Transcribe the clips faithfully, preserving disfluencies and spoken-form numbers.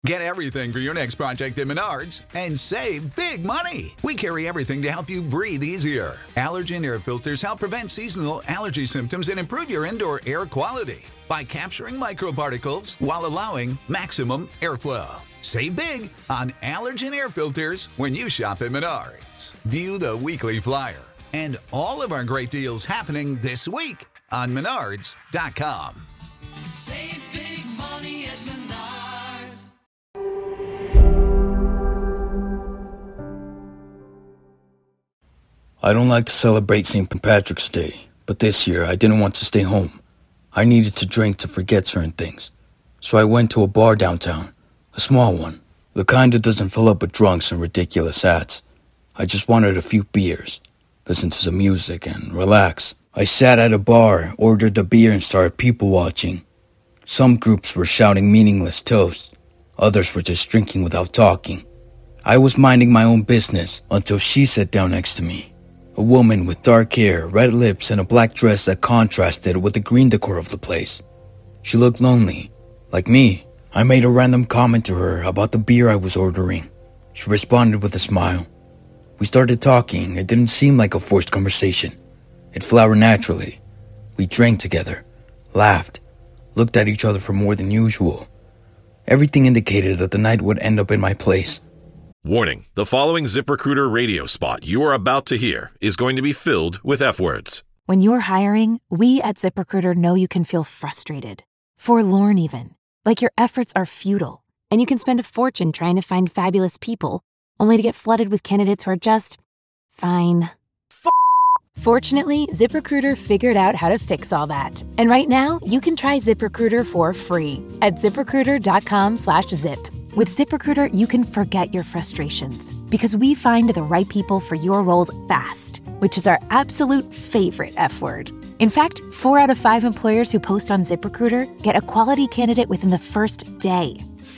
Get everything for your next project at Menards and save big money. We carry everything to help you breathe easier. Allergen air filters help prevent seasonal allergy symptoms and improve your indoor air quality by capturing microparticles while allowing maximum airflow. Save big on allergen air filters when you shop at Menards. View the weekly flyer and all of our great deals happening this week on menards dot com. Save big money at Menards. I don't like to celebrate Saint Patrick's Day, but this year I didn't want to stay home. I needed to drink to forget certain things. So I went to a bar downtown, a small one, the kind that doesn't fill up with drunks and ridiculous hats. I just wanted a few beers, listen to some music, and relax. I sat at a bar, ordered a beer, and started people watching. Some groups were shouting meaningless toasts. Others were just drinking without talking. I was minding my own business until she sat down next to me. A woman with dark hair, red lips, and a black dress that contrasted with the green decor of the place. She looked lonely, like me. I made a random comment to her about the beer I was ordering. She responded with a smile. We started talking. It didn't seem like a forced conversation. It flowered naturally. We drank together, laughed, looked at each other for more than usual. Everything indicated that the night would end up in my place. Warning, the following ZipRecruiter radio spot you are about to hear is going to be filled with F-words. When you're hiring, we at ZipRecruiter know you can feel frustrated, forlorn even, like your efforts are futile, and you can spend a fortune trying to find fabulous people, only to get flooded with candidates who are just fine. F- Fortunately, ZipRecruiter figured out how to fix all that. And right now, you can try ZipRecruiter for free at ZipRecruiter.com slash zip. With ZipRecruiter, you can forget your frustrations because we find the right people for your roles fast, which is our absolute favorite F word. In fact, four out of five employers who post on ZipRecruiter get a quality candidate within the first day.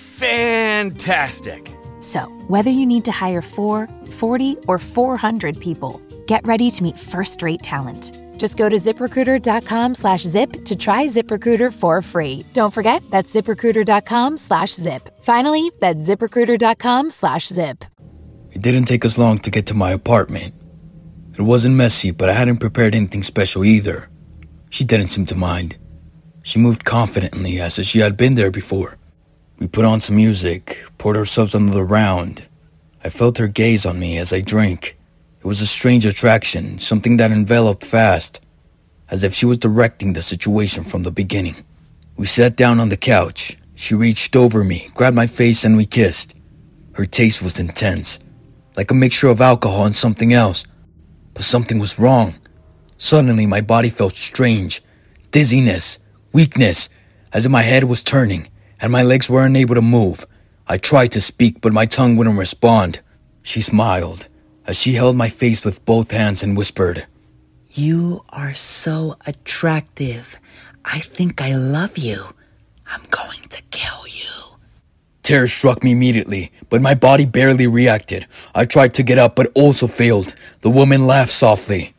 Fantastic. So, whether you need to hire four, forty, or four hundred people, get ready to meet first-rate talent. Just go to ZipRecruiter.com slash zip to try ZipRecruiter for free. Don't forget, that's ZipRecruiter.com slash zip. Finally, that's ZipRecruiter.com slash zip. It didn't take us long to get to my apartment. It wasn't messy, but I hadn't prepared anything special either. She didn't seem to mind. She moved confidently as if she had been there before. We put on some music, poured ourselves another round. I felt her gaze on me as I drank. It was a strange attraction, something that enveloped fast, as if she was directing the situation from the beginning. We sat down on the couch. She reached over me, grabbed my face, and we kissed. Her taste was intense, like a mixture of alcohol and something else. But something was wrong. Suddenly, my body felt strange, dizziness, weakness, as if my head was turning, and my legs were unable to move. I tried to speak, but my tongue wouldn't respond. She smiled as she held my face with both hands and whispered, "You are so attractive. I think I love you. I'm going to kill you." Terror struck me immediately, but my body barely reacted. I tried to get up, but also failed. The woman laughed softly.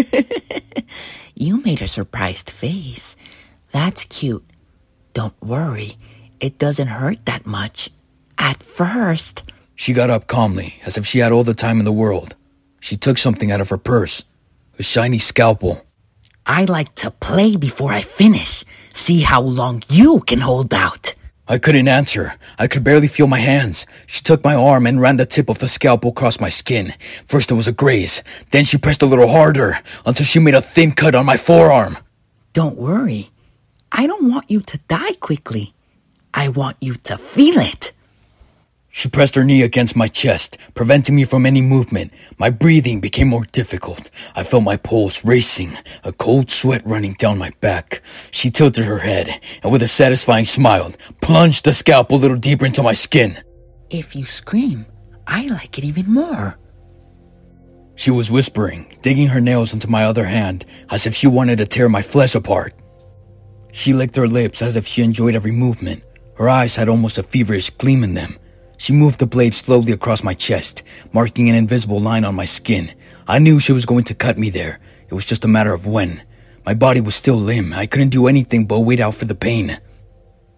You made a surprised face. That's cute. Don't worry. It doesn't hurt that much. At first. She got up calmly, as if she had all the time in the world. She took something out of her purse, a shiny scalpel. I like to play before I finish. See how long you can hold out. I couldn't answer. I could barely feel my hands. She took my arm and ran the tip of the scalpel across my skin. First it was a graze. Then she pressed a little harder until she made a thin cut on my forearm. Don't worry. I don't want you to die quickly. I want you to feel it. She pressed her knee against my chest, preventing me from any movement. My breathing became more difficult. I felt my pulse racing, a cold sweat running down my back. She tilted her head, and with a satisfying smile, plunged the scalpel a little deeper into my skin. If you scream, I like it even more. She was whispering, digging her nails into my other hand, as if she wanted to tear my flesh apart. She licked her lips as if she enjoyed every movement. Her eyes had almost a feverish gleam in them. She moved the blade slowly across my chest, marking an invisible line on my skin. I knew she was going to cut me there. It was just a matter of when. My body was still limp. I couldn't do anything but wait out for the pain.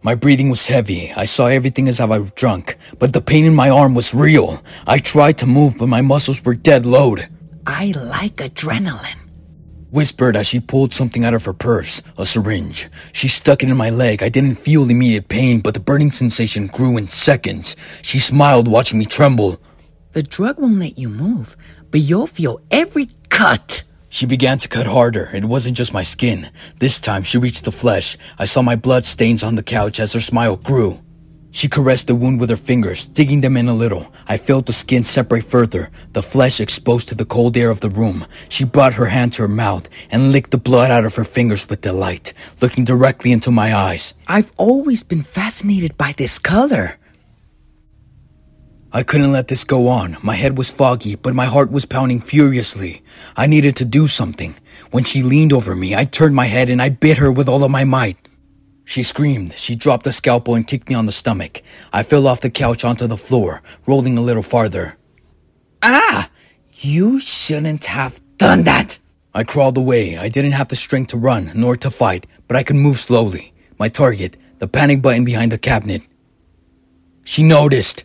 My breathing was heavy. I saw everything as if I was drunk, but the pain in my arm was real. I tried to move, but my muscles were dead load. I like adrenaline. Whispered as she pulled something out of her purse, a syringe. She stuck it in my leg. I didn't feel immediate pain, but the burning sensation grew in seconds. She smiled, watching me tremble. The drug won't let you move, but you'll feel every cut. She began to cut harder. It wasn't just my skin. This time, she reached the flesh. I saw my blood stains on the couch as her smile grew. She caressed the wound with her fingers, digging them in a little. I felt the skin separate further, the flesh exposed to the cold air of the room. She brought her hand to her mouth and licked the blood out of her fingers with delight, looking directly into my eyes. I've always been fascinated by this color. I couldn't let this go on. My head was foggy, but my heart was pounding furiously. I needed to do something. When she leaned over me, I turned my head and I bit her with all of my might. She screamed. She dropped the scalpel and kicked me on the stomach. I fell off the couch onto the floor, rolling a little farther. Ah! You shouldn't have done that! I crawled away. I didn't have the strength to run, nor to fight, but I could move slowly. My target, the panic button behind the cabinet. She noticed.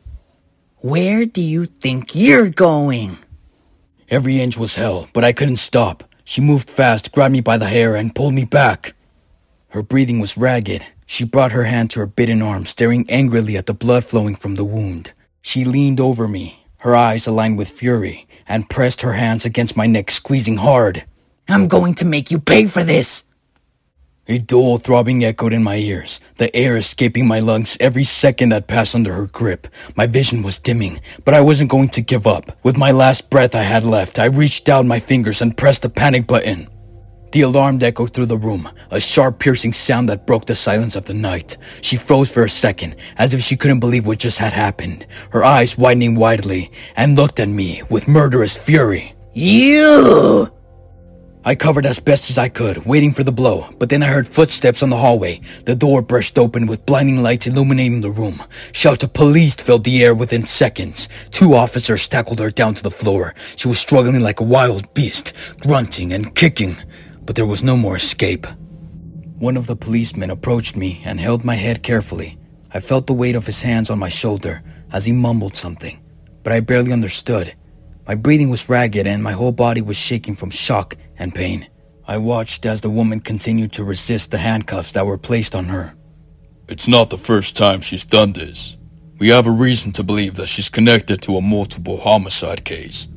Where do you think you're going? Every inch was hell, but I couldn't stop. She moved fast, grabbed me by the hair, and pulled me back. Her breathing was ragged. She brought her hand to her bitten arm, staring angrily at the blood flowing from the wound. She leaned over me, her eyes aligned with fury, and pressed her hands against my neck, squeezing hard. I'm going to make you pay for this! A dull throbbing echoed in my ears, the air escaping my lungs every second that passed under her grip. My vision was dimming, but I wasn't going to give up. With my last breath I had left, I reached down my fingers and pressed the panic button. The alarm echoed through the room, a sharp piercing sound that broke the silence of the night. She froze for a second, as if she couldn't believe what just had happened, her eyes widening widely, and looked at me with murderous fury. You! I covered as best as I could, waiting for the blow, but then I heard footsteps on the hallway. The door burst open with blinding lights illuminating the room. Shouts of police filled the air within seconds. Two officers tackled her down to the floor. She was struggling like a wild beast, grunting and kicking, but there was no more escape. One of the policemen approached me and held my head carefully. I felt the weight of his hands on my shoulder as he mumbled something, but I barely understood. My breathing was ragged and my whole body was shaking from shock and pain. I watched as the woman continued to resist the handcuffs that were placed on her. It's not the first time she's done this. We have a reason to believe that she's connected to a multiple homicide case.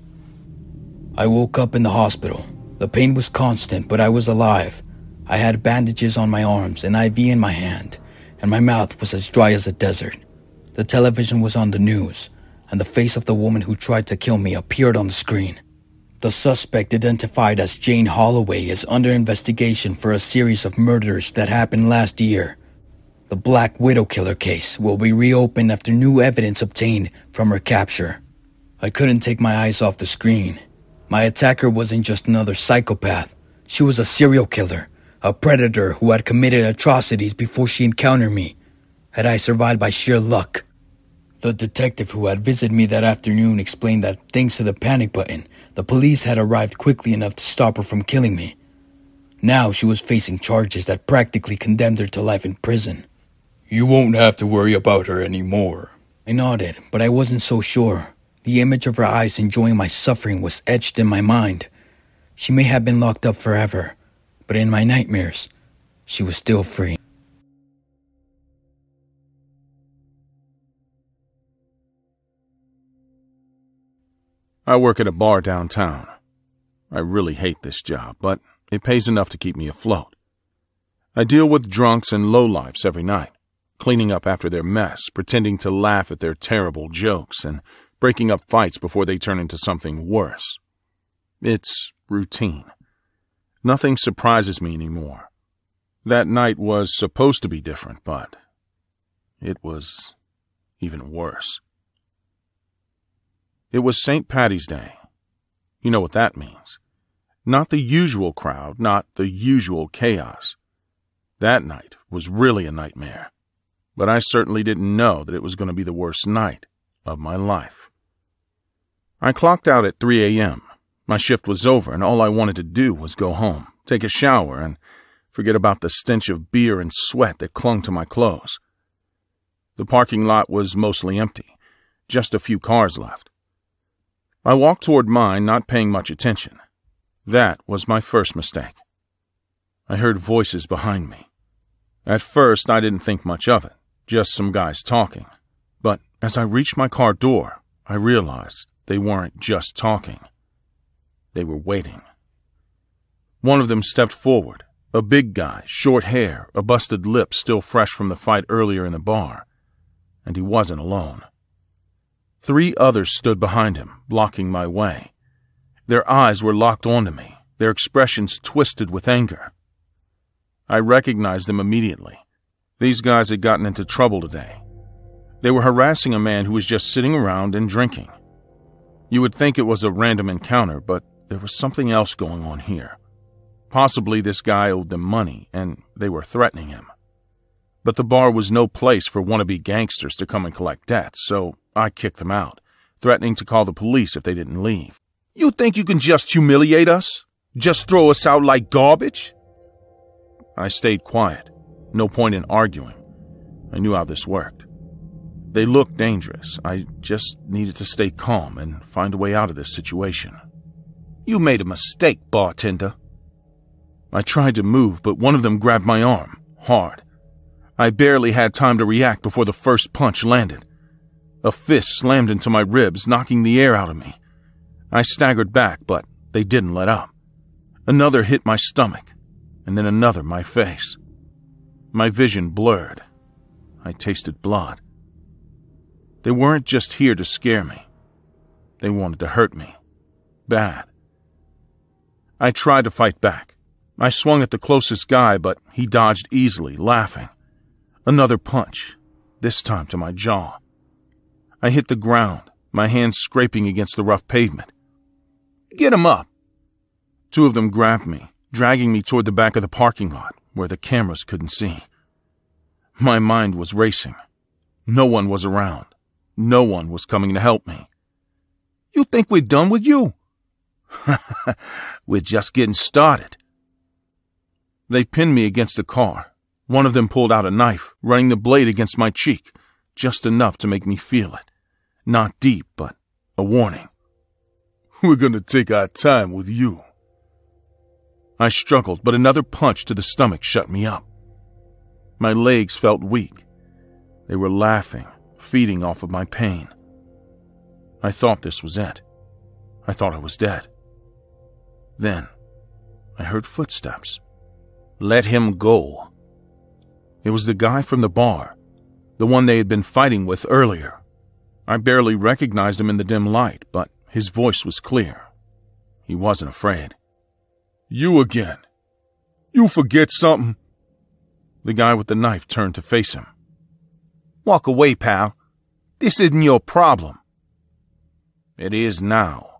I woke up in the hospital. The pain was constant, but I was alive. I had bandages on my arms, an I V in my hand, and my mouth was as dry as a desert. The television was on the news, and the face of the woman who tried to kill me appeared on the screen. The suspect, identified as Jane Holloway, is under investigation for a series of murders that happened last year. The Black Widow killer case will be reopened after new evidence obtained from her capture. I couldn't take my eyes off the screen. My attacker wasn't just another psychopath. She was a serial killer, a predator who had committed atrocities before she encountered me. Had I survived by sheer luck? The detective who had visited me that afternoon explained that thanks to the panic button, the police had arrived quickly enough to stop her from killing me. Now she was facing charges that practically condemned her to life in prison. You won't have to worry about her anymore. I nodded, but I wasn't so sure. The image of her eyes enjoying my suffering was etched in my mind. She may have been locked up forever, but in my nightmares, she was still free. I work at a bar downtown. I really hate this job, but it pays enough to keep me afloat. I deal with drunks and lowlifes every night, cleaning up after their mess, pretending to laugh at their terrible jokes, and breaking up fights before they turn into something worse. It's routine. Nothing surprises me anymore. That night was supposed to be different, but it was even worse. It was Saint Paddy's Day. You know what that means. Not the usual crowd, not the usual chaos. That night was really a nightmare, but I certainly didn't know that it was going to be the worst night of my life. I clocked out at three a.m. My shift was over, and all I wanted to do was go home, take a shower, and Forget about the stench of beer and sweat that clung to my clothes. The parking lot was mostly empty, just a few cars left. I walked toward mine, not paying much attention. That was my first mistake. I heard voices behind me. At first, I didn't think much of it, just some guys talking. But as I reached my car door, I realized they weren't just talking. They were waiting. One of them stepped forward, a big guy, short hair, a busted lip still fresh from the fight earlier in the bar. And he wasn't alone. Three others stood behind him, blocking my way. Their eyes were locked onto me, their expressions twisted with anger. I recognized them immediately. These guys had gotten into trouble today. They were harassing a man who was just sitting around and drinking. You would think it was a random encounter, but there was something else going on here. Possibly this guy owed them money, and they were threatening him. But the bar was no place for wannabe gangsters to come and collect debts, so I kicked them out, threatening to call the police if they didn't leave. You think you can just humiliate us? Just throw us out like garbage? I stayed quiet. No point in arguing. I knew how this worked. They looked dangerous. I just needed to stay calm and find a way out of this situation. You made a mistake, bartender. I tried to move, but one of them grabbed my arm, hard. I barely had time to react before the first punch landed. A fist slammed into my ribs, knocking the air out of me. I staggered back, but they didn't let up. Another hit my stomach, and then another my face. My vision blurred. I tasted blood. They weren't just here to scare me. They wanted to hurt me. Bad. I tried to fight back. I swung at the closest guy, but he dodged easily, laughing. Another punch, this time to my jaw. I hit the ground, my hands scraping against the rough pavement. Get him up! Two of them grabbed me, dragging me toward the back of the parking lot, where the cameras couldn't see. My mind was racing. No one was around. No one was coming to help me. You think we're done with you? We're just getting started. They pinned me against the car. One of them pulled out a knife, running the blade against my cheek, just enough to make me feel it. Not deep, but a warning. We're gonna take our time with you. I struggled, but another punch to the stomach shut me up. My legs felt weak. They were laughing, feeding off of my pain. I thought this was it. I thought I was dead. Then, I heard footsteps. Let him go. It was the guy from the bar, the one they had been fighting with earlier. I barely recognized him in the dim light, but his voice was clear. He wasn't afraid. You again. You forget something? The guy with the knife turned to face him. Walk away, pal. This isn't your problem. It is now.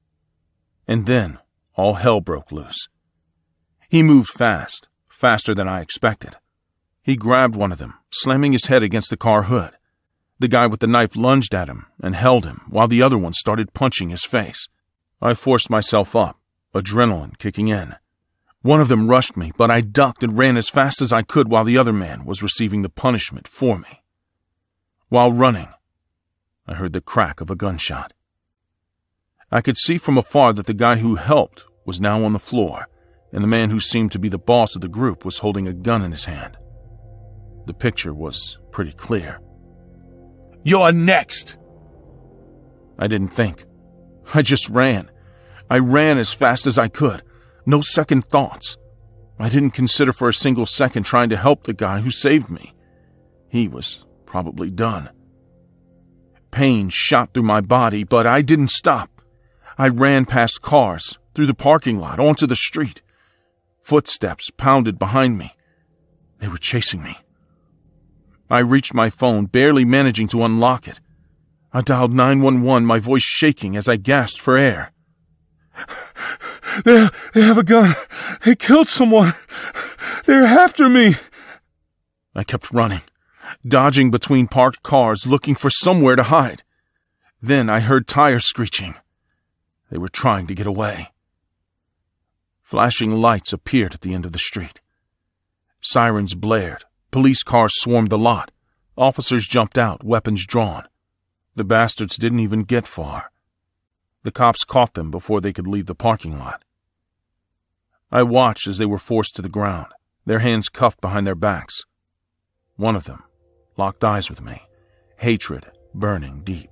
And then, all hell broke loose. He moved fast, faster than I expected. He grabbed one of them, slamming his head against the car hood. The guy with the knife lunged at him and held him, while the other one started punching his face. I forced myself up, adrenaline kicking in. One of them rushed me, but I ducked and ran as fast as I could while the other man was receiving the punishment for me. While running, I heard the crack of a gunshot. I could see from afar that the guy who helped was now on the floor, and the man who seemed to be the boss of the group was holding a gun in his hand. The picture was pretty clear. You're next! I didn't think. I just ran. I ran as fast as I could. No second thoughts. I didn't consider for a single second trying to help the guy who saved me. He was probably done. Pain shot through my body, but I didn't stop. I ran past cars, through the parking lot, onto the street. Footsteps pounded behind me. They were chasing me. I reached my phone, barely managing to unlock it. I dialed nine one one, my voice shaking as I gasped for air. They, they have a gun. They killed someone. They're after me. I kept running, dodging between parked cars, looking for somewhere to hide. Then I heard tires screeching. They were trying to get away. Flashing lights appeared at the end of the street. Sirens blared. Police cars swarmed the lot. Officers jumped out, weapons drawn. The bastards didn't even get far. The cops caught them before they could leave the parking lot. I watched as they were forced to the ground, their hands cuffed behind their backs. One of them locked eyes with me, hatred burning deep.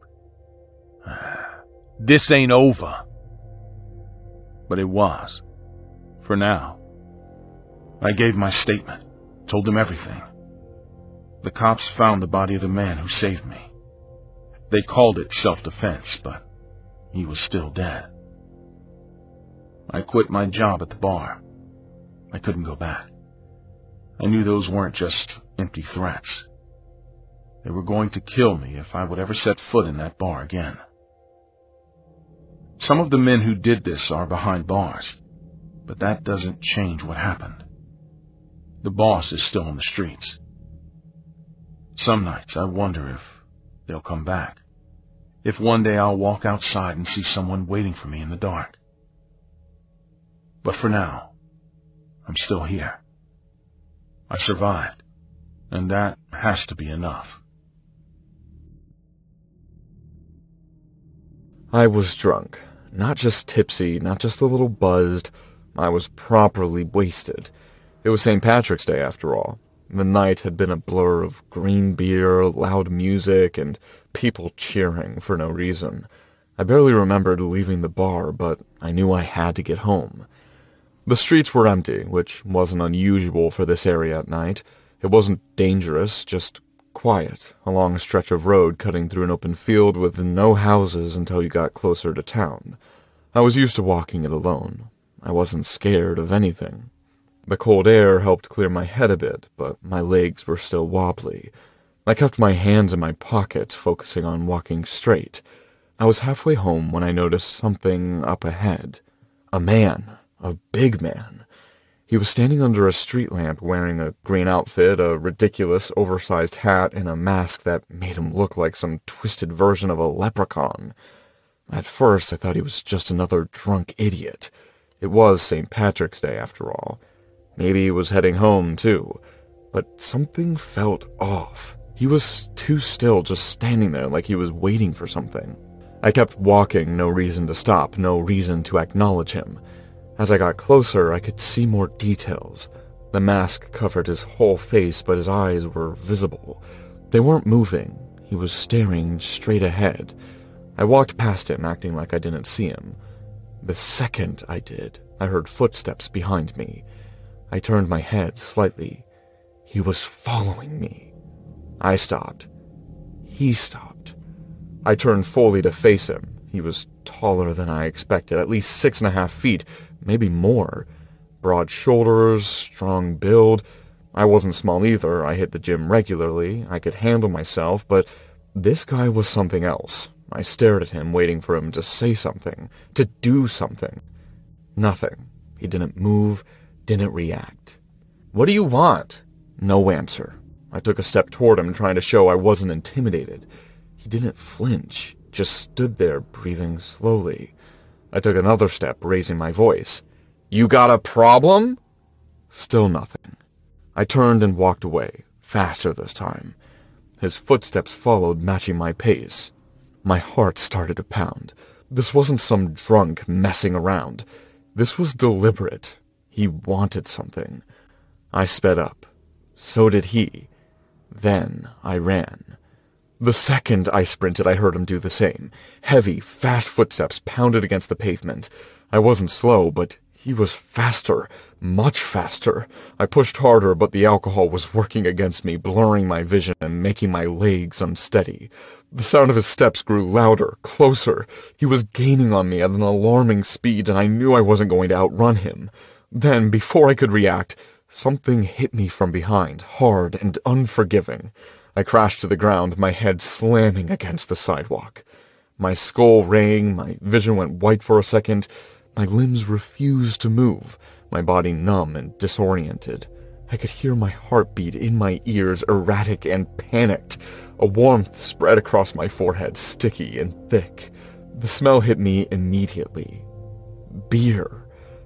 This ain't over. But it was. For now. I gave my statement, told them everything. The cops found the body of the man who saved me. They called it self-defense, but he was still dead. I quit my job at the bar. I couldn't go back. I knew those weren't just empty threats. They were going to kill me if I would ever set foot in that bar again. Some of the men who did this are behind bars, but that doesn't change what happened. The boss is still on the streets. Some nights I wonder if they'll come back. If one day I'll walk outside and see someone waiting for me in the dark. But for now, I'm still here. I survived, and that has to be enough. I was drunk. Not just tipsy, not just a little buzzed. I was properly wasted. It was Saint Patrick's Day, after all. The night had been a blur of green beer, loud music, and people cheering for no reason. I barely remembered leaving the bar, but I knew I had to get home. The streets were empty, which wasn't unusual for this area at night. It wasn't dangerous, just quiet, a long stretch of road cutting through an open field with no houses until you got closer to town. I was used to walking it alone. I wasn't scared of anything. The cold air helped clear my head a bit, but my legs were still wobbly. I kept my hands in my pockets, focusing on walking straight. I was halfway home when I noticed something up ahead. A man. A big man. He was standing under a street lamp wearing a green outfit, a ridiculous oversized hat, and a mask that made him look like some twisted version of a leprechaun. At first, I thought he was just another drunk idiot. It was Saint Patrick's Day, after all. Maybe he was heading home, too. But something felt off. He was too still, just standing there like he was waiting for something. I kept walking, no reason to stop, no reason to acknowledge him. As I got closer, I could see more details. The mask covered his whole face, but his eyes were visible. They weren't moving. He was staring straight ahead. I walked past him, acting like I didn't see him. The second I did, I heard footsteps behind me. I turned my head slightly. He was following me. I stopped. He stopped. I turned fully to face him. He was taller than I expected, at least six and a half feet, maybe more. Broad shoulders, strong build. I wasn't small either. I hit the gym regularly. I could handle myself, but this guy was something else. I stared at him, waiting for him to say something, to do something. Nothing. He didn't move, didn't react. "What do you want?" No answer. I took a step toward him, trying to show I wasn't intimidated. He didn't flinch, just stood there, breathing slowly. I took another step, raising my voice. "You got a problem?" Still nothing. I turned and walked away, faster this time. His footsteps followed, matching my pace. My heart started to pound. This wasn't some drunk messing around. This was deliberate. He wanted something. I sped up. So did he. Then I ran. The second I sprinted, I heard him do the same. Heavy, fast footsteps pounded against the pavement. I wasn't slow, but he was faster, much faster. I pushed harder, but the alcohol was working against me, blurring my vision and making my legs unsteady. The sound of his steps grew louder, closer. He was gaining on me at an alarming speed, and I knew I wasn't going to outrun him. Then, before I could react, something hit me from behind, hard and unforgiving. I crashed to the ground, my head slamming against the sidewalk. My skull rang, my vision went white for a second. My limbs refused to move, my body numb and disoriented. I could hear my heartbeat in my ears, erratic and panicked. A warmth spread across my forehead, sticky and thick. The smell hit me immediately. Beer.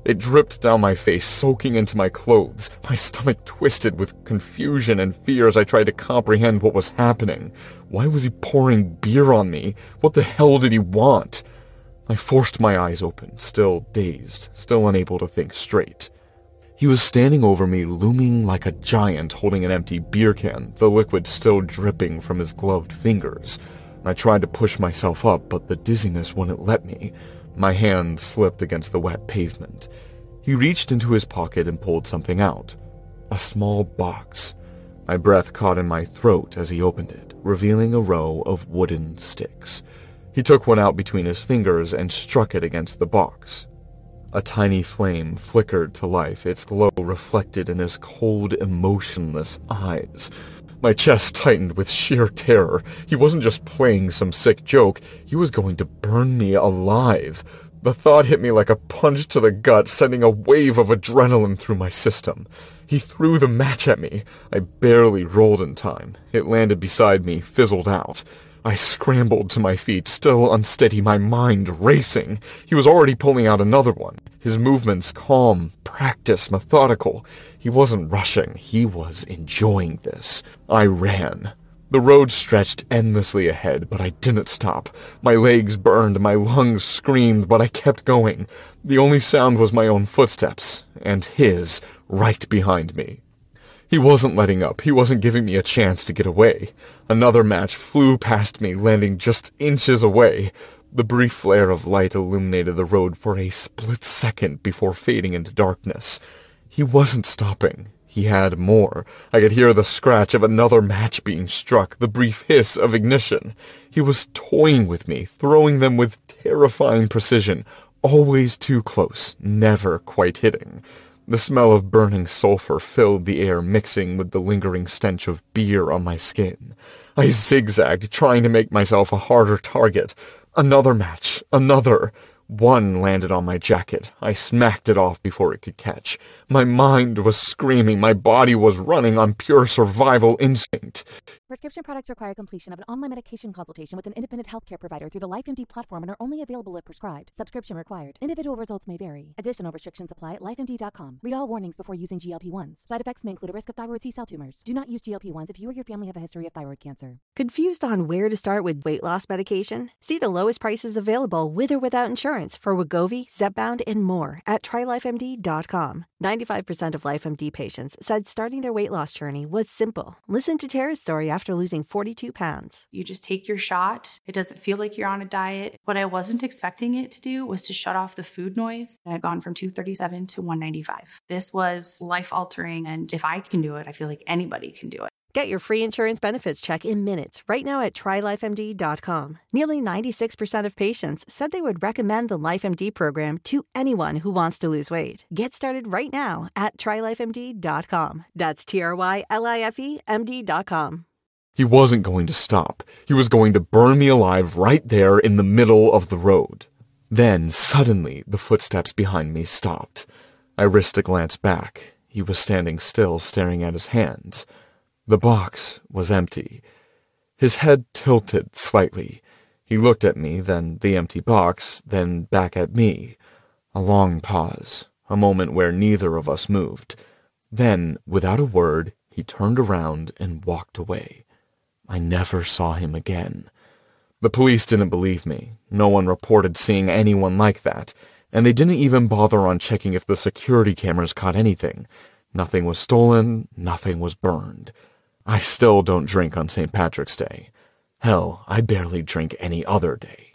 It dripped down my face, soaking into my clothes. My stomach twisted with confusion and fear as I tried to comprehend what was happening. Why was he pouring beer on me? What the hell did he want? I forced my eyes open, still dazed, still unable to think straight. He was standing over me, looming like a giant holding an empty beer can, the liquid still dripping from his gloved fingers. I tried to push myself up, but the dizziness wouldn't let me. My hand slipped against the wet pavement. He reached into his pocket and pulled something out. A small box. My breath caught in my throat as he opened it, revealing a row of wooden sticks. He took one out between his fingers and struck it against the box. A tiny flame flickered to life, its glow reflected in his cold, emotionless eyes. My chest tightened with sheer terror. He wasn't just playing some sick joke, he was going to burn me alive. The thought hit me like a punch to the gut, sending a wave of adrenaline through my system. He threw the match at me. I barely rolled in time. It landed beside me, fizzled out. I scrambled to my feet, still unsteady, my mind racing. He was already pulling out another one, his movements calm, practiced, methodical. He wasn't rushing, he was enjoying this. I ran. The road stretched endlessly ahead, but I didn't stop. My legs burned, my lungs screamed, but I kept going. The only sound was my own footsteps, and his, right behind me. He wasn't letting up. He wasn't giving me a chance to get away. Another match flew past me, landing just inches away. The brief flare of light illuminated the road for a split second before fading into darkness. He wasn't stopping. He had more. I could hear the scratch of another match being struck, the brief hiss of ignition. He was toying with me, throwing them with terrifying precision, always too close, never quite hitting. The smell of burning sulfur filled the air, mixing with the lingering stench of beer on my skin. I zigzagged, trying to make myself a harder target. Another match, another. One landed on my jacket. I smacked it off before it could catch. My mind was screaming. My body was running on pure survival instinct. Prescription products require completion of an online medication consultation with an independent healthcare provider through the LifeMD platform and are only available if prescribed. Subscription required. Individual results may vary. Additional restrictions apply at life M D dot com. Read all warnings before using G L P one s. Side effects may include a risk of thyroid C-cell tumors. Do not use G L P one s if you or your family have a history of thyroid cancer. Confused on where to start with weight loss medication? See the lowest prices available with or without insurance for Wegovy, Zepbound, and more at try life M D dot com. ninety-five percent of LifeMD patients said starting their weight loss journey was simple. Listen to Tara's story after losing forty-two pounds. You just take your shot. It doesn't feel like you're on a diet. What I wasn't expecting it to do was to shut off the food noise. I've gone from two thirty-seven to one ninety-five. This was life-altering, and if I can do it, I feel like anybody can do it. Get your free insurance benefits check in minutes right now at try life M D dot com. Nearly ninety-six percent of patients said they would recommend the LifeMD program to anyone who wants to lose weight. Get started right now at try life M D dot com. That's T R Y L I F E M D dot com. He wasn't going to stop. He was going to burn me alive right there in the middle of the road. Then, suddenly, the footsteps behind me stopped. I risked a glance back. He was standing still, staring at his hands. The box was empty. His head tilted slightly. He looked at me, then the empty box, then back at me. A long pause, a moment where neither of us moved. Then, without a word, he turned around and walked away. I never saw him again. The police didn't believe me. No one reported seeing anyone like that, and they didn't even bother on checking if the security cameras caught anything. Nothing was stolen, nothing was burned. I still don't drink on Saint Patrick's Day. Hell, I barely drink any other day.